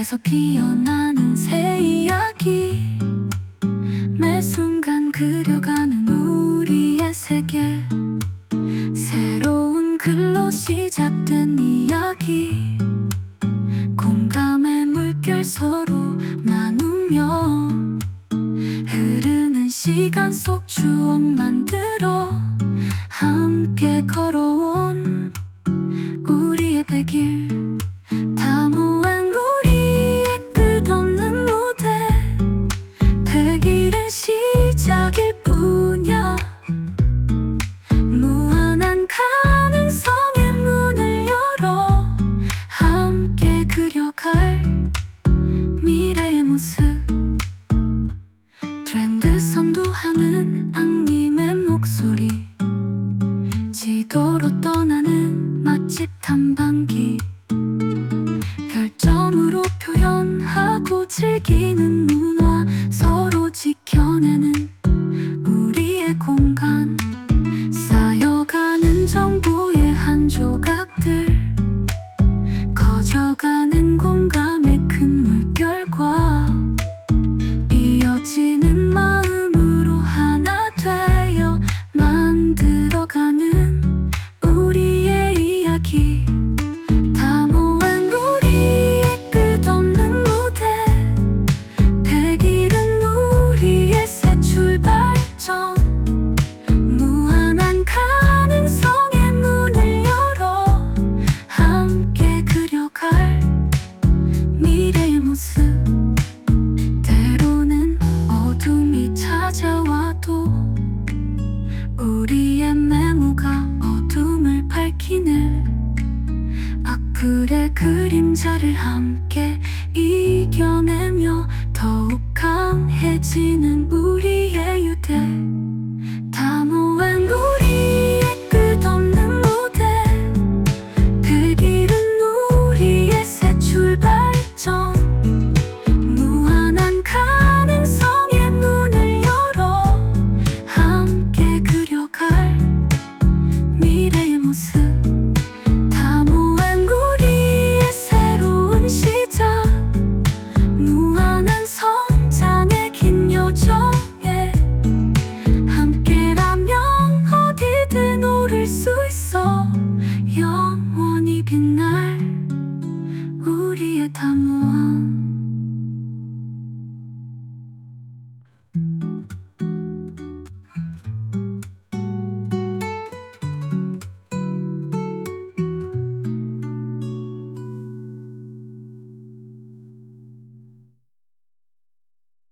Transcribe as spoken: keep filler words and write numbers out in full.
속에서 피어나는 새 이야기, 매 순간 그려가는 우리의 세계. 새로운 글로 시작된 이야기, 공감의 물결 서로 나누며 흐르는 시간 속 추억 만들어 함께 걸어온 우리의 백일. 다 모은 우리의 끝없는 무대, 백일의 시작일 뿐이야. 무한한 가능성의 문을 열어 함께 그려갈 미래의 모습. 트렌드 선도하는 악님의 목소리, 지도로 떠나는 맛집 탐방기, 별점으로 표현하고 즐기는 문화, 서로 지켜내는 우리의 공간. 쌓여가는 정보의 한 조각들, 커져가는 공감의 큰 물결과 이어지는 마음으로 하나 되어 만들어가는 우리의 이야기. 다 모은 우리의 끝없는 무대, 백일은 우리의 새 출발점. 무한한 가능성의 문을 열어 함께 그려갈 미래의 모습. 때로는 어둠이 찾아와도 우리의 메모가 어둠을 밝히네. 악플의 그림자를 함께 이겨내며 더욱 강해지는 우리의 유대.